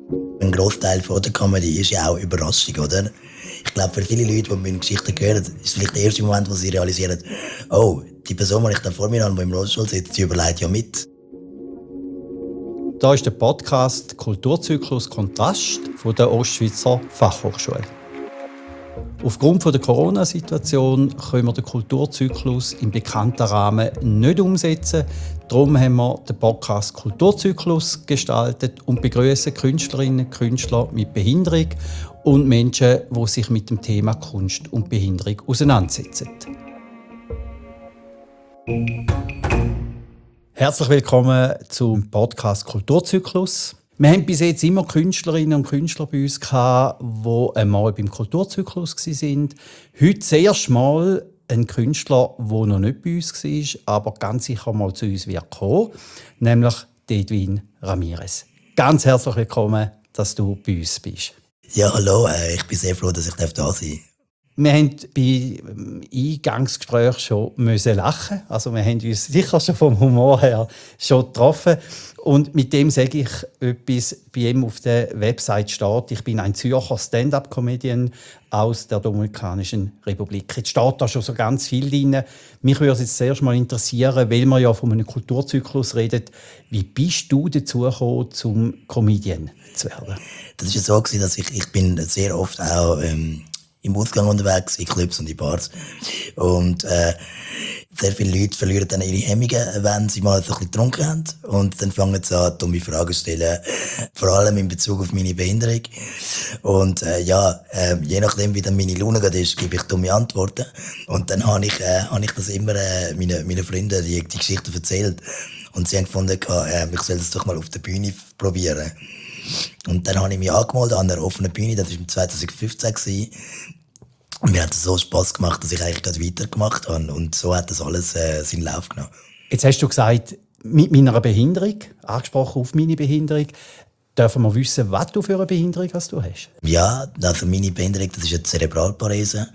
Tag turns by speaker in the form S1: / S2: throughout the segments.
S1: Ein Grossteil von der Comedy ist ja auch Überraschung, oder? Ich glaube, für viele Leute, die meine Geschichten hören, ist es vielleicht der erste Moment, wo sie realisieren, oh, die Person, die ich da vor mir habe, die im Rollstuhl sitzt, die überlegt ja mit.
S2: Da ist der Podcast Kulturzyklus Kontrast von der Ostschweizer Fachhochschule. Aufgrund der Corona-Situation können wir den Kulturzyklus im bekannten Rahmen nicht umsetzen. Darum haben wir den Podcast Kulturzyklus gestaltet und begrüßen Künstlerinnen und Künstler mit Behinderung und Menschen, die sich mit dem Thema Kunst und Behinderung auseinandersetzen. Herzlich willkommen zum Podcast Kulturzyklus. Wir haben bis jetzt immer Künstlerinnen und Künstler bei uns gehabt, die einmal beim Kulturzyklus waren. Heute das erste Mal ein Künstler, der noch nicht bei uns war, aber ganz sicher mal zu uns wird kommen, nämlich Edwin Ramirez. Ganz herzlich willkommen, dass du bei uns bist.
S1: Ja, hallo, ich bin sehr froh, dass ich da sein darf.
S2: Wir haben beim Eingangsgespräch schon lachen. Also wir haben uns sicher schon vom Humor her schon getroffen. Und mit dem sage ich etwas, bei ihm auf der Website steht, ich bin ein Zürcher Stand-up-Comedian aus der Dominikanischen Republik. Jetzt steht da schon so ganz viel drin. Mich würde es jetzt zuerst mal interessieren, weil wir ja von einem Kulturzyklus reden, wie bist du dazu gekommen, zum Comedian zu werden?
S1: Das war so, dass ich bin sehr oft auch im Ausgang unterwegs, in Clubs und in Bars. Und sehr viele Leute verlieren dann ihre Hemmungen, wenn sie mal so ein bisschen getrunken haben. Und dann fangen sie an, dumme Fragen zu stellen, vor allem in Bezug auf meine Behinderung. Und je nachdem, wie dann meine Laune gerade ist, gebe ich dumme Antworten. Und dann habe ich das immer meinen Freunden die Geschichte erzählt. Und sie haben gefunden, ich soll das doch mal auf der Bühne probieren. Und dann habe ich mich angemeldet an einer offenen Bühne, das war 2015. Und mir hat es so Spass gemacht, dass ich eigentlich gerade weitergemacht habe. Und so hat das alles seinen Lauf genommen.
S2: Jetzt hast du gesagt, mit meiner Behinderung, angesprochen auf meine Behinderung, dürfen wir wissen, was du für eine Behinderung hast?
S1: Ja, also meine Behinderung, das ist eine Zerebralparese.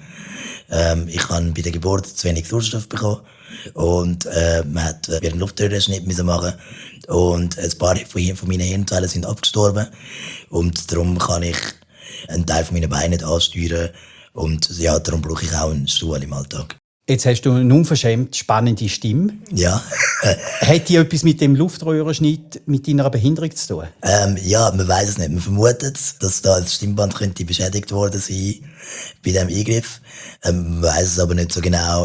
S1: Ich habe bei der Geburt zu wenig Sauerstoff bekommen. Und man hat einen Luftröhrenschnitt machen. Und ein paar von meinen Hirnzellen sind abgestorben. Und darum kann ich einen Teil von meinen Beinen nicht ansteuern. Und ja, darum brauche ich auch einen Stuhl im Alltag.
S2: Jetzt hast du eine unverschämt spannende Stimme.
S1: Ja.
S2: Hat die etwas mit dem Luftröhrenschnitt mit deiner Behinderung zu tun?
S1: Ja, man weiss es nicht. Man vermutet, dass da das Stimmband könnte beschädigt worden sein bei diesem Eingriff. Man weiss es aber nicht so genau.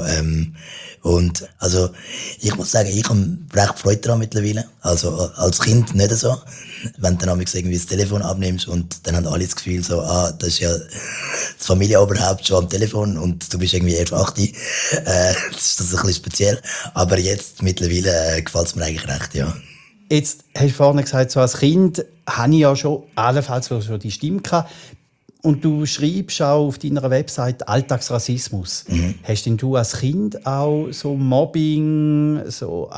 S1: Und also ich muss sagen, ich habe recht Freude daran mittlerweile. Also als Kind nicht so. Wenn du dann irgendwie das Telefon abnimmst und dann haben alle das Gefühl so, das ist ja das Familienoberhaupt schon am Telefon und du bist irgendwie erst 8. Das ist ein bisschen speziell. Aber jetzt mittlerweile gefällt es mir eigentlich recht, ja.
S2: Jetzt hast du vorhin gesagt, so als Kind hatte ich ja schon allenfalls schon die Stimme gehabt. Und du schreibst auch auf deiner Website Alltagsrassismus. Hast denn du als Kind auch so Mobbing, so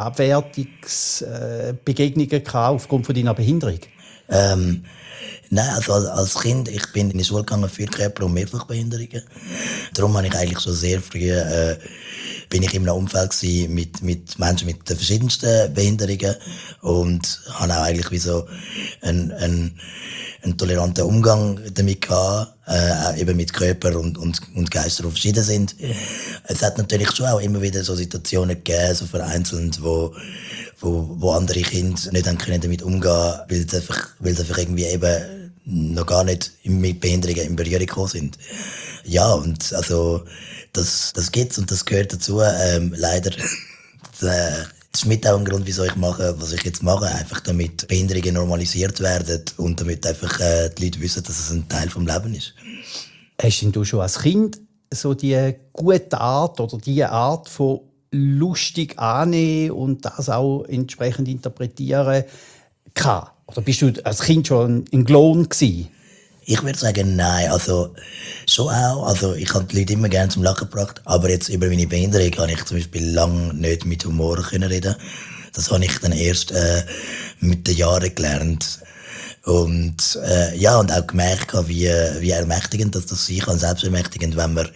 S2: Abwertungsbegegnungen gehabt aufgrund von deiner Behinderung?
S1: Nein, also als Kind, ich bin in die Schule gegangen für Körper- und Mehrfachbehinderungen. Darum habe ich eigentlich schon sehr früh, bin ich in einem Umfeld gewesen mit Menschen mit den verschiedensten Behinderungen und habe auch eigentlich wie so einen toleranten Umgang damit gehabt, eben mit Körper und Geister, die verschieden sind. Es hat natürlich schon auch immer wieder so Situationen gegeben, so vereinzelt, wo andere Kinder nicht damit umgehen können, weil sie einfach irgendwie eben noch gar nicht mit Behinderungen in Berührung gekommen sind. Ja, und also, das gibt's und das gehört dazu. Leider, das ist mit auch ein Grund, wieso ich mache, was ich jetzt mache. Einfach damit Behinderungen normalisiert werden und damit einfach die Leute wissen, dass es ein Teil vom Leben ist.
S2: Hast denn du schon als Kind so die gute Art oder die Art von lustig annehmen und das auch entsprechend interpretieren gehabt? Oder bist du als Kind schon ein Clown gewesen?
S1: Ich würde sagen, nein. Also, schon auch. Also, ich habe die Leute immer gerne zum Lachen gebracht. Aber jetzt über meine Behinderung kann ich zum Beispiel lange nicht mit Humor reden. Das habe ich dann erst mit den Jahren gelernt. Und und auch gemerkt, wie ermächtigend das sein kann, selbstermächtigend, wenn man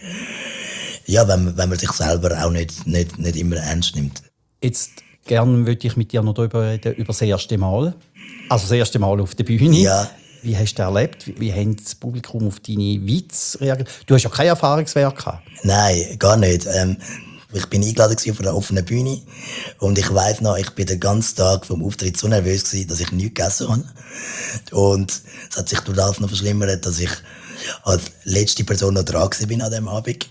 S1: sich selber auch nicht immer ernst nimmt.
S2: Jetzt gerne würde ich mit dir noch darüber reden, über das erste Mal. Also das erste Mal auf der Bühne.
S1: Ja.
S2: Wie hast du das erlebt? Wie hat das Publikum auf deine Witze reagiert? Du hast ja kein Erfahrungswert gehabt.
S1: Nein, gar nicht. Ich bin eingeladen auf einer offenen Bühne und ich weiss noch, ich bin den ganzen Tag vom Auftritt so nervös gewesen, dass ich nichts gegessen habe. Und es hat sich durch das noch verschlimmert, dass ich als letzte Person noch dran bin an diesem Abend.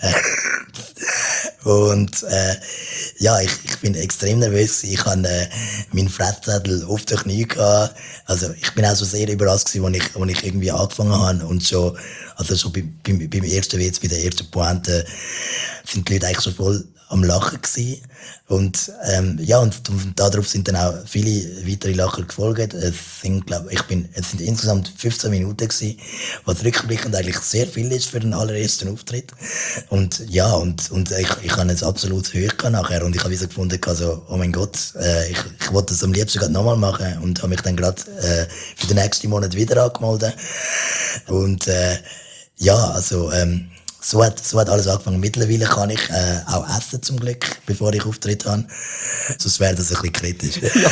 S1: Ja, ich bin extrem nervös. Ich hatte meinen Fresszettel auf den Knie gehabt. Also, ich bin auch so sehr überrascht gewesen, als ich irgendwie angefangen habe. Und schon beim ersten Witz, bei der ersten Pointe, sind die Leute eigentlich schon voll am Lachen gewesen. Und darauf sind dann auch viele weitere Lacher gefolgt. Es sind insgesamt 15 Minuten gewesen, was rückblickend eigentlich sehr viel ist für den allerersten Auftritt. Und ja, und ich habe jetzt absolut Höhe nachher und ich habe so gefunden, also, oh mein Gott, ich wollte das am liebsten gerade nochmal machen und habe mich dann gerade für den nächsten Monat wieder angemeldet. Und so hat alles angefangen. Mittlerweile kann ich auch essen, zum Glück, bevor ich Auftritt habe. Sonst wäre das ein bisschen kritisch.
S2: Ja.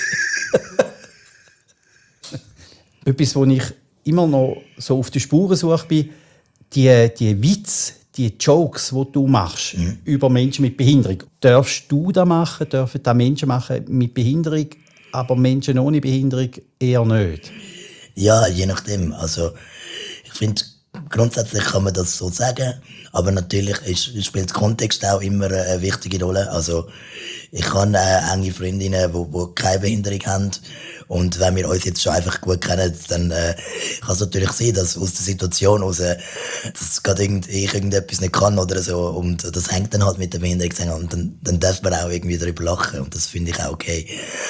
S2: Etwas, wo ich immer noch so auf der Spurensuche bin, die Witze, die Jokes, die du machst über Menschen mit Behinderung. Darfst du das machen? Dürfen das Menschen machen mit Behinderung, aber Menschen ohne Behinderung eher nicht?
S1: Ja, je nachdem. Also, ich finde, grundsätzlich kann man das so sagen, aber natürlich spielt der Kontext auch immer eine wichtige Rolle. Also, ich habe enge Freundinnen, die keine Behinderung haben. Und wenn wir uns jetzt schon einfach gut kennen, dann kann es natürlich sein, dass aus der Situation heraus, dass gerade ich irgendetwas nicht kann oder so. Und das hängt dann halt mit der Behinderung zusammen. Und dann darf man auch irgendwie darüber lachen. Und das finde ich auch okay.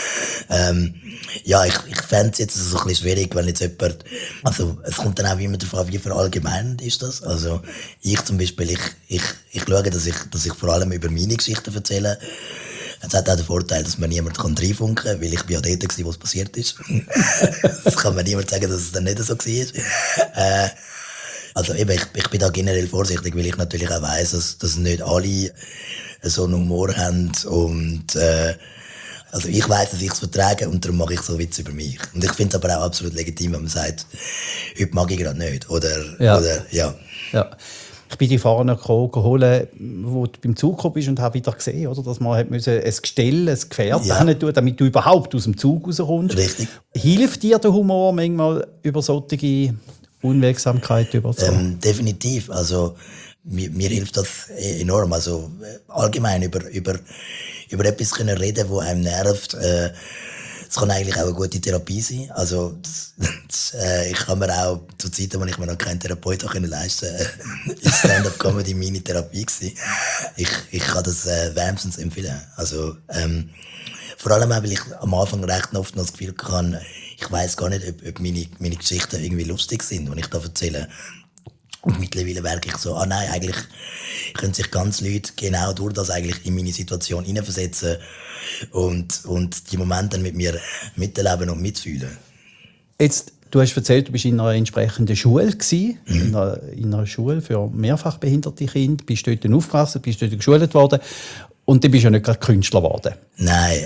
S1: Ja, ich fände es jetzt so ein bisschen schwierig, wenn jetzt jemand, also es kommt dann auch immer darauf an, wie verallgemeinend ist das. Also ich zum Beispiel, ich schaue, dass ich vor allem über meine Geschichten erzähle. Es hat auch den Vorteil, dass man niemand reinfunken kann, weil ich bin ja dort gewesen, wo es passiert ist. Das kann mir niemand sagen, dass es dann nicht so war. Also eben, ich bin da generell vorsichtig, weil ich natürlich auch weiss, dass nicht alle so einen Humor haben und also ich weiss, dass ich es vertrage und darum mache ich so Witze über mich. Und ich finde es aber auch absolut legitim, wenn man sagt, heute mag ich gerade nicht. Oder ja.
S2: Ich bin die vorher noch geholt, wo du beim Zug gekommen bist und habe wieder gesehen, oder, dass man ein Gestell, ein Gefährt hin tun, damit du überhaupt aus dem Zug rauskommst.
S1: Richtig.
S2: Hilft dir der Humor manchmal über solche Unwegsamkeit überzukommen?
S1: Definitiv. Also mir hilft das enorm. Also allgemein über etwas können reden, das einem nervt. Es kann eigentlich auch eine gute Therapie sein. Also, ich kann mir auch, zu Zeiten, wo ich mir noch keinen Therapeut leisten konnte, ist Stand-up-Comedy meine Therapie gewesen. Ich kann das wärmstens empfehlen. Also, vor allem auch, weil ich am Anfang recht oft noch das Gefühl hatte, ich weiss gar nicht, ob meine Geschichten irgendwie lustig sind, die ich da erzähle. Und mittlerweile merke ich so, nein, eigentlich können sich ganz Leute genau durch das eigentlich in meine Situation hineinversetzen und die Momente dann mit mir miterleben und mitfühlen.
S2: Jetzt, du hast erzählt, du bist in einer entsprechenden Schule gewesen, in einer Schule für mehrfach behinderte Kinder, bist dort aufgewachsen, bist dort geschult worden und dann bist du ja nicht gerade Künstler geworden.
S1: Nein,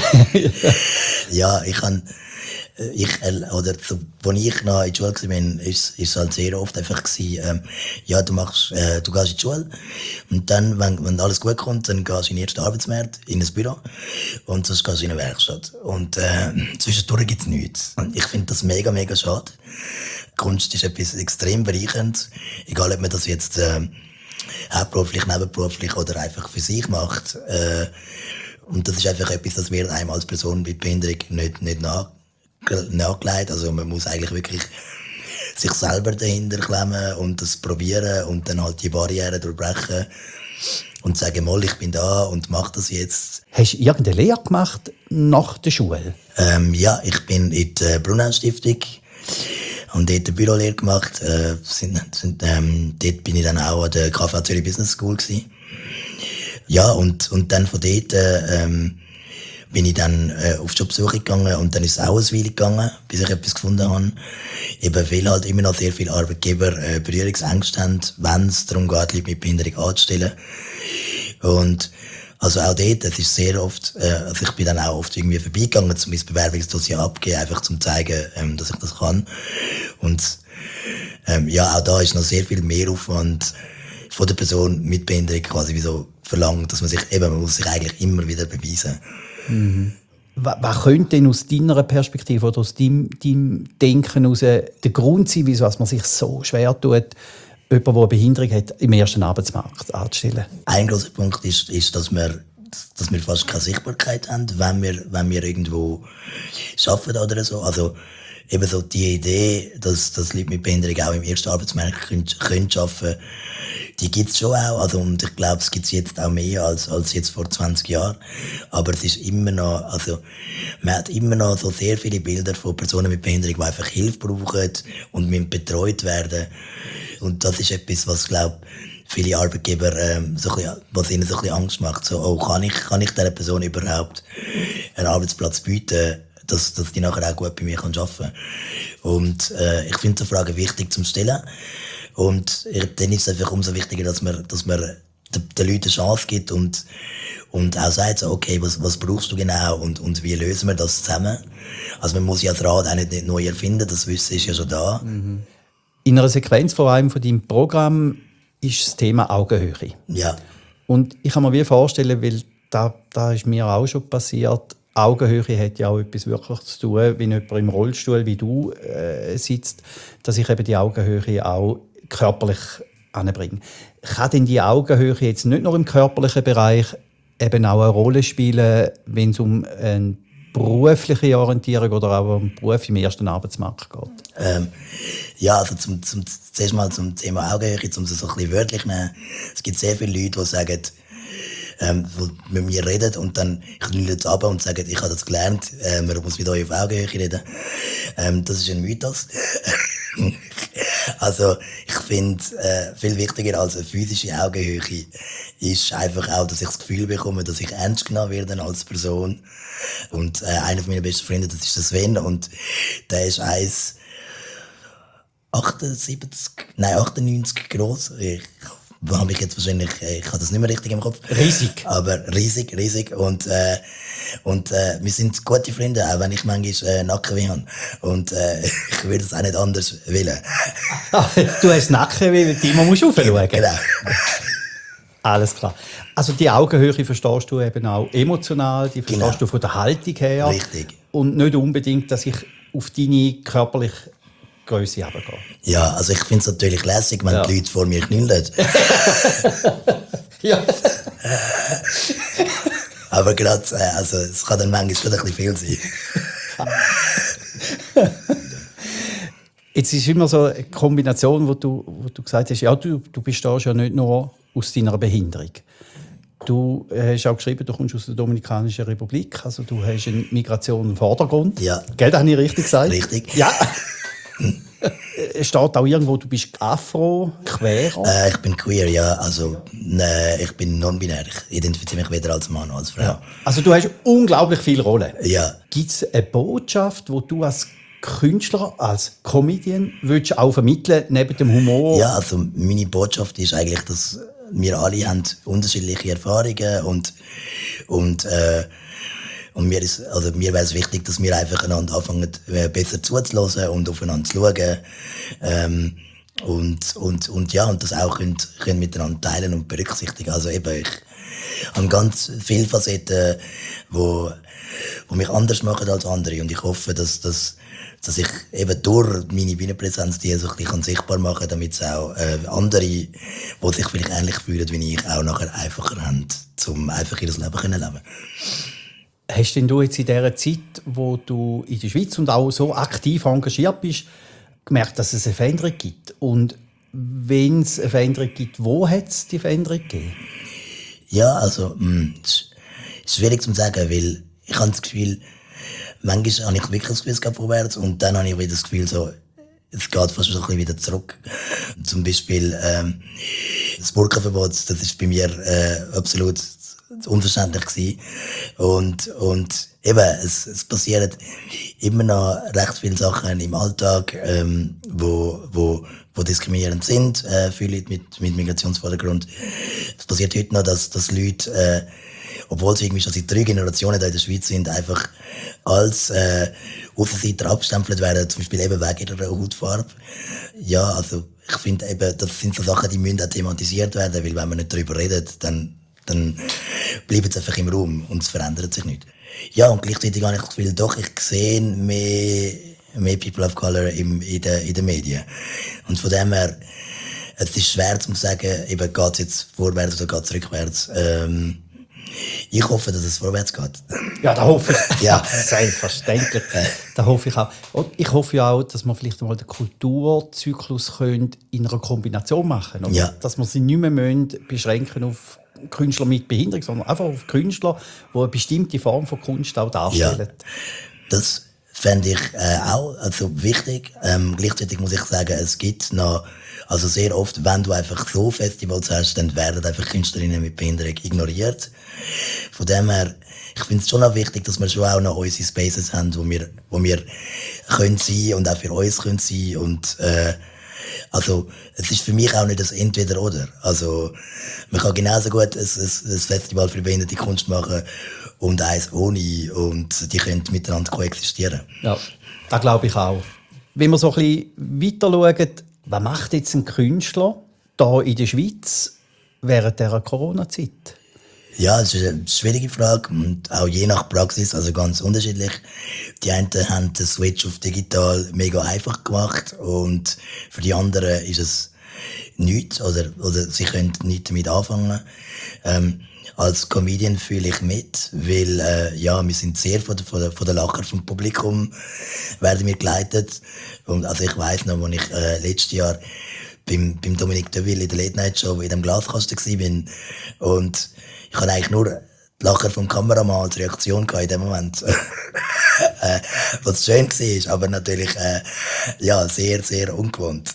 S1: ja, als ich noch in der Schule war, ist es halt sehr oft einfach gewesen, ja, du gehst in die Schule und dann, wenn alles gut kommt, dann gehst du in den ersten Arbeitsmarkt, in ein Büro und sonst gehst du in eine Werkstatt. Und zwischendurch gibt es nichts. Und ich finde das mega, mega schade. Kunst ist etwas extrem bereichernd, egal ob man das jetzt hauptberuflich, nebenberuflich oder einfach für sich macht. Und das ist einfach etwas, das wird einem als Person mit Behinderung nicht nachgelegt. Also man muss eigentlich wirklich sich selber dahinter klemmen und das probieren und dann halt die Barrieren durchbrechen und sagen, mal, ich bin da und mach das jetzt.
S2: Hast du irgendeine Lehre gemacht nach der Schule?
S1: Ja, ich bin in der Brunel-Stiftung und dort eine Bürolehre gemacht. Dort bin ich dann auch an der KV Zürich Business School gewesen. Ja, und dann von dort bin ich dann auf Jobsuche gegangen und dann ist es auch eine Weile gegangen, bis ich etwas gefunden habe. Eben weil halt immer noch sehr viele Arbeitgeber Berührungsängste haben, wenn es darum geht, Leute mit Behinderung anzustellen. Und Also auch dort, es ist sehr oft, also ich bin dann auch oft irgendwie vorbeigegangen, um mein Bewerbungsdossier abzugeben, einfach zum zeigen, dass ich das kann. Und ja, auch da ist noch sehr viel Mehraufwand von der Person mit Behinderung quasi wie so verlangt, dass man muss sich eigentlich immer wieder beweisen.
S2: Was könnte denn aus deiner Perspektive oder aus deinem Denken heraus der Grund sein, wieso man sich so schwer tut, jemanden, der eine Behinderung hat, im ersten Arbeitsmarkt anzustellen?
S1: Ein grosser Punkt ist, dass wir fast keine Sichtbarkeit haben, wenn wir irgendwo arbeiten oder so. Also eben so die Idee, dass Leute mit Behinderung auch im ersten Arbeitsmarkt können arbeiten, die gibt's schon auch. Also, und ich glaube, es gibt's jetzt auch mehr als jetzt vor 20 Jahren. Aber es ist immer noch, also, man hat immer noch so sehr viele Bilder von Personen mit Behinderung, die einfach Hilfe brauchen und müssen betreut werden. Und das ist etwas, was, glaube viele Arbeitgeber, was ihnen so ein bisschen Angst macht. So, oh, kann ich dieser Person überhaupt einen Arbeitsplatz bieten, dass die nachher auch gut bei mir arbeiten kann. Und ich finde so Fragen wichtig zum Stellen. Und dann ist es einfach umso wichtiger, dass man den Leuten eine Chance gibt und auch sagt, so, okay, was brauchst du genau und wie lösen wir das zusammen? Also man muss ja das Rad auch nicht neu erfinden, das Wissen ist ja schon da.
S2: In einer Sequenz von einem von deinem Programm ist das Thema Augenhöhe.
S1: Ja.
S2: Und ich kann mir wie vorstellen, weil da ist mir auch schon passiert, Augenhöhe hat ja auch etwas wirklich zu tun, wenn jemand im Rollstuhl wie du sitzt, dass ich eben die Augenhöhe auch körperlich anbringe. Kann denn die Augenhöhe jetzt nicht nur im körperlichen Bereich eben auch eine Rolle spielen, wenn es um eine berufliche Orientierung oder auch um einen Beruf im ersten Arbeitsmarkt geht?
S1: Ja, also zuerst mal zum Thema Augenhöhe, um es so ein bisschen wörtlich zu nehmen. Es gibt sehr viele Leute, die sagen, die mit mir reden und dann ich lüge jetzt ab und sage, ich habe das gelernt, man muss mit euch auf Augenhöhe reden. Das ist ein Mythos. Also ich finde, viel wichtiger als eine physische Augenhöhe ist einfach auch, dass ich das Gefühl bekomme, dass ich ernst genommen werde als Person. Und einer von meinen besten Freunden, das ist der Sven, und der ist 98 groß. Ich habe mich jetzt wahrscheinlich, ich habe das nicht mehr richtig im Kopf.
S2: Riesig.
S1: Aber riesig. Und wir sind gute Freunde, auch wenn ich manchmal Nackenweh habe. Und ich würde es auch nicht anders wollen.
S2: Du hast Nackenweh, weil du immer aufschauen musst.
S1: Genau.
S2: Alles klar. Also die Augenhöhe verstehst du eben auch emotional, die verstehst
S1: Genau.
S2: du von der Haltung her.
S1: Richtig.
S2: Und nicht unbedingt, dass ich auf deine körperliche Größe runtergehe.
S1: Ja, also ich finde es natürlich lässig, wenn die Leute vor mir knüllen.
S2: Ja.
S1: Aber gerade, also es kann dann manchmal gerade ein bisschen viel sein.
S2: Jetzt ist immer so eine Kombination, wo du gesagt hast, ja, du bestehst ja nicht nur aus deiner Behinderung. Du hast auch geschrieben, du kommst aus der Dominikanischen Republik, also du hast eine Migration im Vordergrund.
S1: Ja.
S2: Gell, das habe ich richtig gesagt?
S1: Richtig.
S2: Ja. Es steht auch irgendwo, du bist Afro, queer.
S1: Ich bin queer, ja. Also, ich bin non-binär. Ich identifiziere mich weder als Mann noch als Frau.
S2: Ja. Also du hast unglaublich viele Rollen.
S1: Ja.
S2: Gibt es eine Botschaft, die du als Künstler, als Comedian willst auch vermitteln, neben dem Humor?
S1: Ja, also meine Botschaft ist eigentlich, dass wir alle haben unterschiedliche Erfahrungen und mir wäre es wichtig, dass wir einfach einander anfangen, besser zuzulassen und aufeinander zu schauen. Und das auch können miteinander teilen und berücksichtigen. Also eben, ich habe ganz viele Facetten, wo mich anders machen als andere. Und ich hoffe, dass ich eben durch meine Bühnenpräsenz die so ein bisschen sichtbar machen kann, damit es auch andere, die sich vielleicht ähnlich fühlen wie ich, auch nachher einfacher haben, um einfach ihr Leben zu leben.
S2: Hast denn du jetzt in dieser Zeit, wo du in der Schweiz und auch so aktiv engagiert bist, gemerkt, dass es eine Veränderung gibt? Und wenn es eine Veränderung gibt, wo hat es die Veränderung gegeben?
S1: Ja, also es ist schwierig zu sagen, weil ich habe das Gefühl, manchmal habe ich wirklich das Gefühl, es geht vorwärts und dann habe ich wieder das Gefühl, so, es geht fast so ein bisschen wieder zurück. Zum Beispiel das Burka-Verbot, das ist bei mir absolut unverständlich gewesen. Und eben, es passieren immer noch recht viele Sachen im Alltag, wo diskriminierend sind für Leute mit Migrationshintergrund. Es passiert heute noch, dass Leute obwohl sie irgendwie schon seit 3 Generationen da in der Schweiz sind, einfach als Aussenseiter abgestempelt werden, zum Beispiel eben wegen ihrer Hautfarbe. Ja, also ich finde eben, das sind so Sachen, die müssen auch thematisiert werden, weil wenn man nicht darüber redet, dann bleibt es einfach im Raum und es verändert sich nicht. Ja, und gleichzeitig habe ich das Gefühl, doch, ich sehe mehr People of Color in den Medien. Und von dem her, es ist schwer zu sagen, eben, geht es jetzt vorwärts oder geht es rückwärts. Ich hoffe, dass es vorwärts geht.
S2: Ja, da hoffe ich.
S1: Ja.
S2: Selbstverständlich. Da hoffe ich auch. Und ich hoffe ja auch, dass man vielleicht mal den Kulturzyklus in einer Kombination machen können.
S1: Ja.
S2: Dass man sie nicht mehr beschränken auf Künstler mit Behinderung, sondern einfach auf Künstler, die eine bestimmte Form von Kunst auch darstellen.
S1: Ja. Das fände ich auch wichtig. Gleichzeitig muss ich sagen, es gibt noch, also sehr oft, wenn du einfach so Festivals hast, dann werden einfach Künstlerinnen mit Behinderung ignoriert. Von dem her, ich finde es schon auch wichtig, dass wir schon auch noch unsere Spaces haben, wo wir können sein und auch für uns können sein und also es ist für mich auch nicht das Entweder-Oder. Also man kann genauso gut ein Festival für behinderte Kunst machen und eins ohne und die können miteinander koexistieren.
S2: Ja, das glaube ich auch. Wenn wir so ein bisschen weiter schauen, was macht jetzt ein Künstler hier in der Schweiz während dieser Corona-Zeit?
S1: Ja, das ist eine schwierige Frage und auch je nach Praxis, also ganz unterschiedlich. Die einen haben den Switch auf digital mega einfach gemacht und für die anderen ist es nichts oder sie können nichts damit anfangen. Als Comedian fühle ich mit, weil ja, wir sind sehr von der Lacher vom Publikum werden wir geleitet. Und also ich weiss noch, als ich letztes Jahr beim Dominique Deville in der Late Night Show in dem Glaskasten war und ich hatte eigentlich nur die Lacher vom Kameramann als Reaktion in dem Moment. Was schön war, aber natürlich ja, sehr, sehr ungewohnt.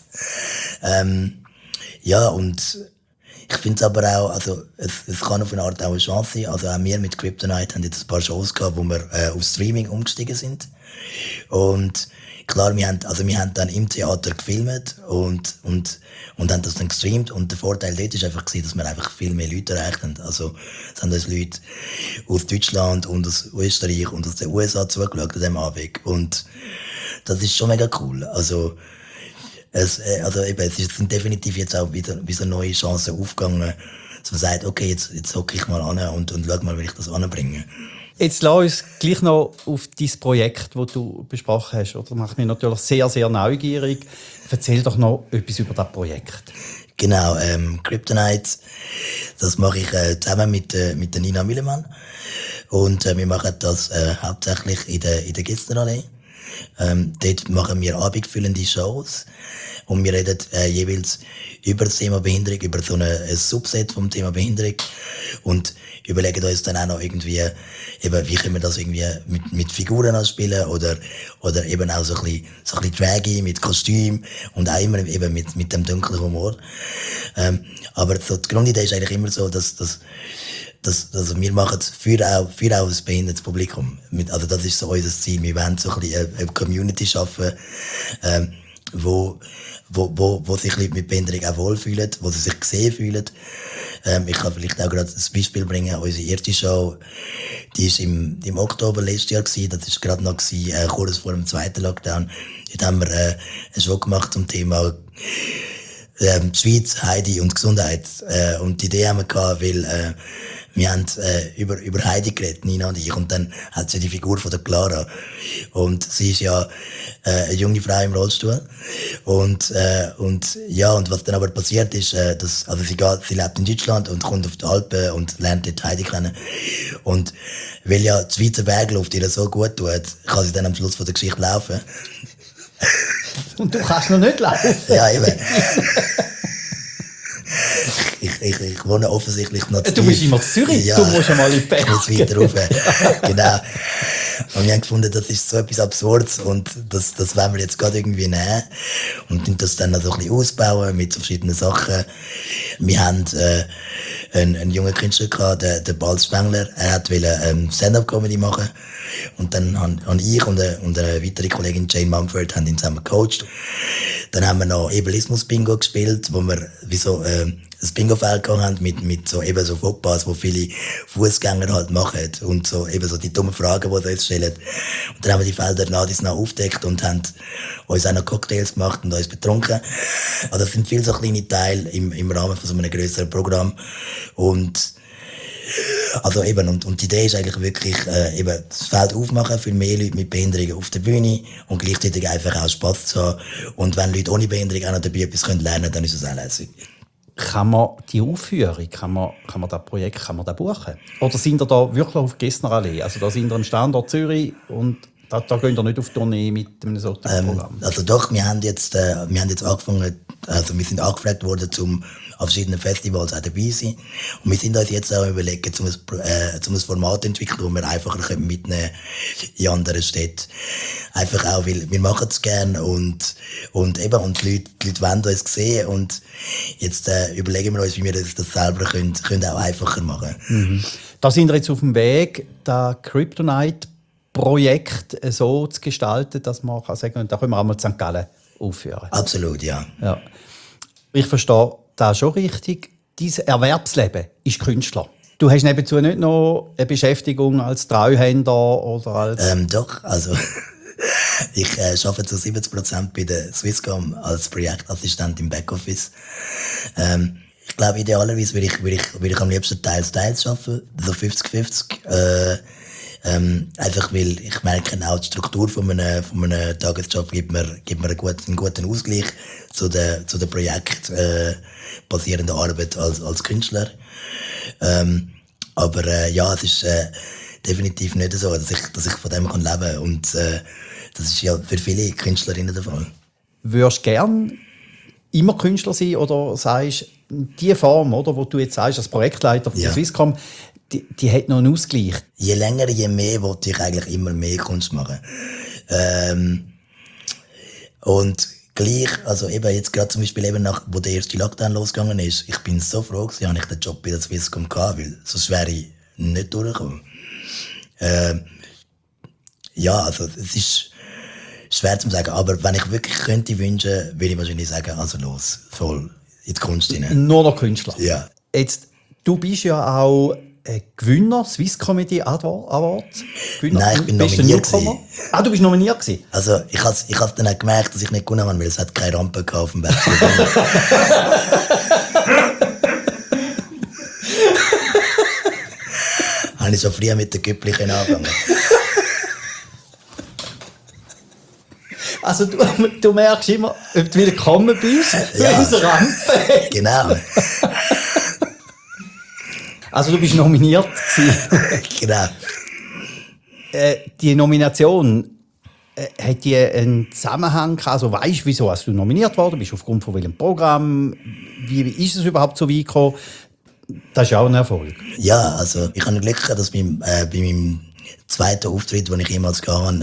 S1: Ja, und ich finde es aber auch, also es kann auf eine Art auch eine Chance sein. Also auch wir mit Kryptonite haben jetzt ein paar Shows gehabt, wo wir auf Streaming umgestiegen sind. Und klar, wir haben dann im Theater gefilmt und haben das dann gestreamt. Und der Vorteil dort war einfach, dass wir einfach viel mehr Leute erreicht haben. Also es haben uns Leute aus Deutschland und aus Österreich und aus den USA zugeschaut an diesem Abend. Und das ist schon mega cool. Also es sind definitiv jetzt auch wieder so neue Chancen aufgegangen, dass man sagt, okay, jetzt hocke ich mal an und schau mal, wie ich das anbringe.
S2: Jetzt lass uns gleich noch auf dein Projekt, das du besprochen hast. Das macht mich natürlich sehr, sehr neugierig. Erzähl doch noch etwas über das Projekt.
S1: Genau, Kryptonite, das mache ich zusammen mit der Nina Millemann. Und wir machen das hauptsächlich in der Gistnerallee. Dort machen wir abendfüllende Shows und wir reden jeweils über das Thema Behinderung, über so ein Subset vom Thema Behinderung und überlegen uns dann auch noch irgendwie, eben, wie können wir das irgendwie mit Figuren anspielen oder eben auch so ein bisschen draggy mit Kostüm und auch immer eben mit dem dunklen Humor. Aber so die Grundidee ist eigentlich immer so, dass also wir machen es für auch ein behindertes Publikum. Also das ist so unser Ziel. Wir wollen so ein bisschen eine Community schaffen, wo sich Leute mit Behinderung auch wohlfühlen, wo sie sich gesehen fühlen. Ich kann vielleicht auch gerade ein Beispiel bringen. Unsere erste Show, die ist im Oktober letztes Jahr gewesen. Das ist gerade noch kurz vor dem zweiten Lockdown. Dort haben wir eine Show gemacht zum Thema die Schweiz, Heidi und Gesundheit. Und die Idee haben wir gehabt, weil wir haben über Heidi geredet, Nina und ich, und dann hat sie die Figur von der Clara. Und sie ist ja eine junge Frau im Rollstuhl. Und ja, und was dann aber passiert ist, also sie lebt in Deutschland und kommt auf die Alpen und lernt dort Heidi kennen. Und weil ja die Schweizer Bergluft ihr so gut tut, kann sie dann am Schluss von der Geschichte laufen.
S2: Und du kannst noch nicht laufen?
S1: Ja, eben. Ich wohne offensichtlich noch zu
S2: Du bist immer in Zürich, ja, du musst einmal in die Berge.
S1: Ich muss weiter rauf. Genau. Und wir haben gefunden, das ist so etwas Absurdes und das wollen wir jetzt gerade irgendwie nehmen und das dann noch so ein bisschen ausbauen mit so verschiedenen Sachen. Wir haben einen jungen Künstler gehabt, der Balz Spengler. Er wollte Stand-up-Comedy machen und dann haben ich und eine weitere Kollegin Jane Mumford haben ihn zusammen gecoacht. Dann haben wir noch Ebelismus-Bingo gespielt, wo wir wie so ein Bingo-Feld haben mit so eben so Fauxpas, wo viele Fußgänger halt machen und so eben so die dummen Fragen, die sie uns stellen. Und dann haben wir die Felder nach aufgedeckt und haben uns auch noch Cocktails gemacht und uns betrunken. Also das sind viele so kleine Teile im Rahmen von so einem grösseren Programm. Und also eben, und die Idee ist eigentlich wirklich, eben das Feld aufmachen für mehr Leute mit Behinderungen auf der Bühne und gleichzeitig einfach auch Spass zu haben. Und wenn Leute ohne Behinderung auch noch dabei etwas lernen können, dann ist es auch lässig.
S2: Kann man die Aufführung, kann man das Projekt, kann man das buchen? Oder sind ihr da wirklich auf Gessnerallee? Also da sind ihr am Standort Zürich und da gehen ihr nicht auf Tournee mit einem solchen Programm?
S1: Also doch, wir haben jetzt angefangen, also wir sind angefragt worden, um auf verschiedenen Festivals auch dabei zu sein. Und wir sind uns jetzt auch überlegen, um ein Format zu entwickeln, das wir einfacher mitnehmen in anderen Städten. Einfach auch, weil wir machen es gerne und die Leute wollen uns sehen und jetzt überlegen wir uns, wie wir das selber können auch einfacher machen.
S2: Mhm. Da sind wir jetzt auf dem Weg, das Kryptonite-Projekt so zu gestalten, dass man kann sagen, da können wir auch mal St. Gallen aufführen.
S1: Absolut, ja.
S2: Ich verstehe das schon richtig. Dein Erwerbsleben ist Künstler. Du hast nebenzu nicht noch eine Beschäftigung als Treuhänder oder als...
S1: Doch, also ich arbeite zu 70% bei der Swisscom als Projektassistent im Backoffice. Ich glaube, idealerweise würde ich am liebsten teils arbeiten, so 50-50. Einfach weil ich merke, auch die Struktur von einem Tagesjob gibt mir einen guten Ausgleich zu der Projekt basierenden Arbeit als Künstler. Aber ja, es ist definitiv nicht so, dass ich von dem leben kann. Und das ist ja für viele Künstlerinnen der Fall.
S2: Würdest du gerne immer Künstler sein oder sagst die Form, oder, wo du jetzt sagst, als Projektleiter von der Swisscom, die hat noch einen Ausgleich?
S1: Je länger, je mehr wollte ich eigentlich immer mehr Kunst machen. Und gleich, also eben jetzt gerade zum Beispiel eben wo der erste Lockdown losgegangen ist, ich bin so froh gewesen, dass ich den Job bei der Swisscom hatte, weil sonst wäre ich nicht durchgekommen. Ja, also es ist schwer zu sagen, aber wenn ich wirklich könnte wünschen, würde ich wahrscheinlich sagen, also los, voll in die Kunst rein.
S2: Nur noch Künstler?
S1: Ja.
S2: Jetzt, du bist ja auch Gewinner, Swiss Comedy Awards.
S1: Nein, ich bin nominiert gewesen.
S2: Ah, du bist nominiert gewesen?
S1: Also, ich hab's dann auch gemerkt, dass ich nicht gewonnen habe, weil es hat keine Rampe auf dem Berg. Habe ich schon früher mit den Güpplichen angefangen.
S2: Also, du merkst immer, ob du wieder gekommen bist,
S1: ja.
S2: Unsere Rampe.
S1: Genau.
S2: Also du bist nominiert gewesen.
S1: Genau.
S2: Die Nomination, hat die einen Zusammenhang gehabt? Also weisst du, wieso hast du nominiert worden bist? Aufgrund von welchem Programm? Wie ist es überhaupt so weit gekommen? Das ist ja auch ein Erfolg.
S1: Ja, also ich habe Glück gehabt, dass bei meinem zweiten Auftritt, den ich jemals hatte,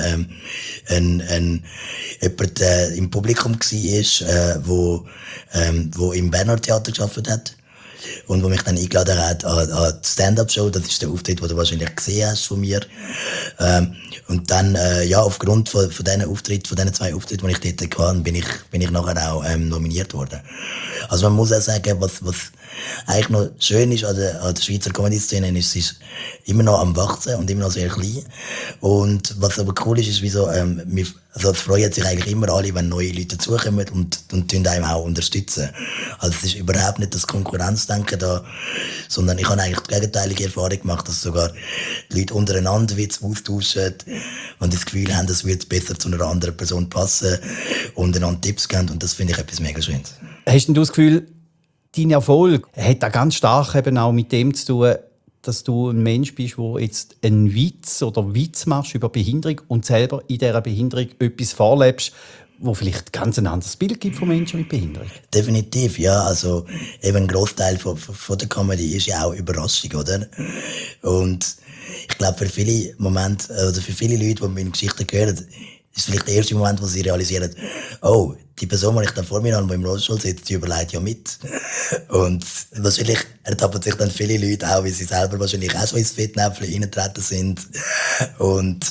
S1: jemand im Publikum war, wo im Berner Theater gearbeitet hat. Und wo mich dann eingeladen hat an die Stand-Up-Show, das ist der Auftritt, den du wahrscheinlich gesehen hast von mir. Und dann, ja, aufgrund von diesen zwei Auftritten, die ich dort hatte, bin ich nachher auch nominiert worden. Also man muss auch sagen, was eigentlich noch schön ist an der Schweizer Comedy-Szene, ist, sie ist immer noch am Wachsen und immer noch sehr klein. Und was aber cool ist wieso, also es freuen sich eigentlich immer alle, wenn neue Leute dazukommen und einem auch unterstützen. Also es ist überhaupt nicht das Konkurrenzdenken da, sondern ich habe eigentlich die gegenteilige Erfahrung gemacht, dass sogar die Leute untereinander Witze austauschen und das Gefühl haben, es würde besser zu einer anderen Person passen und einander Tipps geben und das finde ich etwas mega Schönes.
S2: Hast denn du das Gefühl, dein Erfolg hat da ganz stark eben auch mit dem zu tun, dass du ein Mensch bist, der jetzt einen Witz machst über Behinderung und selber in dieser Behinderung etwas vorlebst, wo vielleicht ganz ein anderes Bild gibt von Menschen mit Behinderung?
S1: Definitiv, ja. Also eben ein Großteil von der Comedy ist ja auch Überraschung, oder? Und ich glaube, für viele Leute, die meine Geschichten hören, ist vielleicht der erste Moment, wo sie realisieren, oh, die Person, die ich da vor mir habe, die im Rollstuhl sitzt, die überlegt ja mit. Und wahrscheinlich ertappen sich dann viele Leute auch, wie sie selber wahrscheinlich auch schon ins Fettnäpfchen reingetreten sind. Und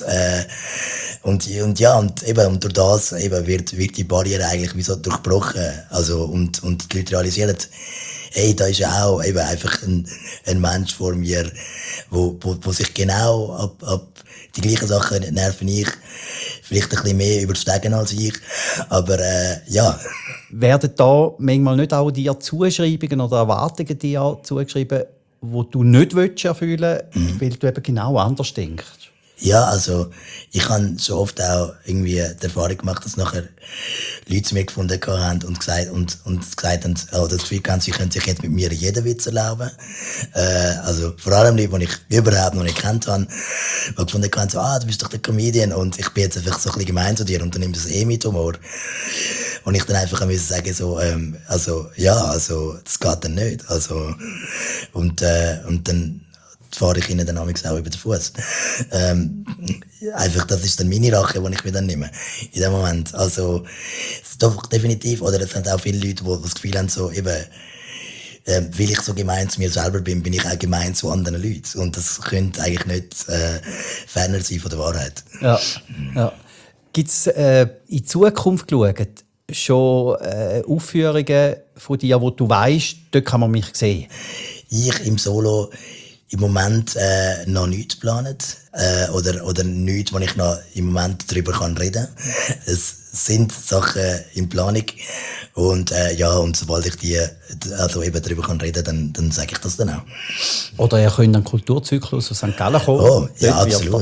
S1: durch das eben wird die Barriere eigentlich wie so durchbrochen. Also, und die Leute realisieren, hey, da ist ja auch eben einfach ein Mensch vor mir, wo sich genau ab die gleichen Sachen nerven ich. Vielleicht ein bisschen mehr übersteigen als ich. Aber ja.
S2: Werden da manchmal nicht auch dir Zuschreibungen oder Erwartungen dir zugeschrieben, die du nicht erfüllen willst, weil du eben genau anders denkst?
S1: Ja, also ich habe schon oft auch irgendwie die Erfahrung gemacht, dass nachher Leute zu mir gefunden haben und gesagt haben, oder das Gefühl haben, sie können sich jetzt mit mir jeden Witz erlauben. Also vor allem Leute, die ich überhaupt noch nicht kennt habe, die gefunden haben, so, du bist doch der Comedian und ich bin jetzt einfach so ein bisschen gemein zu dir und du nimmst es mit Humor. Und ich dann einfach müssen sagen, so, das geht dann nicht. Also, und dann fahre ich ihnen dann auch über den Fuß. Einfach, das ist dann meine Rache, die ich mir dann nehme. In dem Moment. Also, es ist doch definitiv, oder es sind auch viele Leute, die das Gefühl haben, so, eben, weil ich so gemein zu mir selber bin ich auch gemein zu anderen Leuten. Und das könnte eigentlich nicht ferner sein von der Wahrheit.
S2: Ja, ja. Gibt es in Zukunft geschaut schon Aufführungen von dir, wo du weißt, dort kann man mich sehen?
S1: Ich im Solo im Moment noch nichts geplant oder nichts, wo ich noch im Moment darüber reden kann. Es sind Sachen in Planung und sobald ich eben darüber reden kann, dann sage ich das dann auch.
S2: Oder ihr könnt einen Kulturzyklus aus St. Gallen kommen.
S1: Oh, ja, absolut.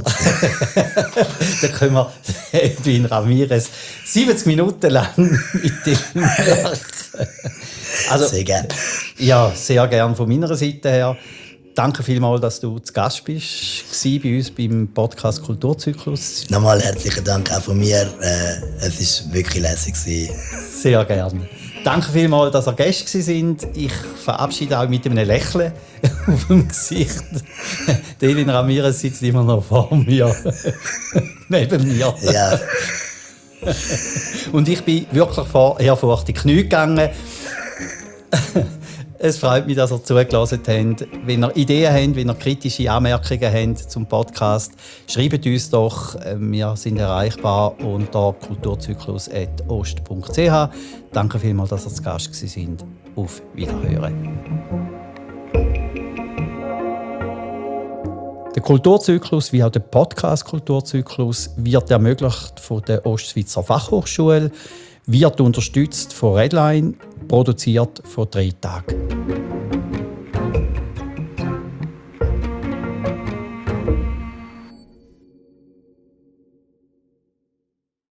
S2: Dann können wir Edwin Ramirez 70 Minuten lang mit dem
S1: Also, sehr gerne.
S2: Ja, sehr gerne von meiner Seite her. Danke vielmals, dass du zu Gast bist bei uns beim Podcast Kulturzyklus.
S1: Nochmal herzlichen Dank auch von mir. Es war wirklich lässig.
S2: Sehr gerne. Danke vielmals, dass ihr Gäste sind. Ich verabschiede auch mit einem Lächeln auf dem Gesicht. Edwin Ramirez sitzt immer noch vor mir. Neben mir.
S1: Ja.
S2: Und ich bin wirklich vor Ehrfurcht in die Knie gegangen. Es freut mich, dass ihr zugelassen habt. Wenn ihr Ideen habt, wenn ihr kritische Anmerkungen habt zum Podcast, schreibt uns doch. Wir sind erreichbar unter kulturzyklus@ost.ch. Danke vielmals, dass ihr zu Gast sind. Auf Wiederhören. Der Kulturzyklus, wie auch der Podcast Kulturzyklus, wird ermöglicht von der Ostschweizer Fachhochschule, wird unterstützt von Redline, produziert von 3 Tagen.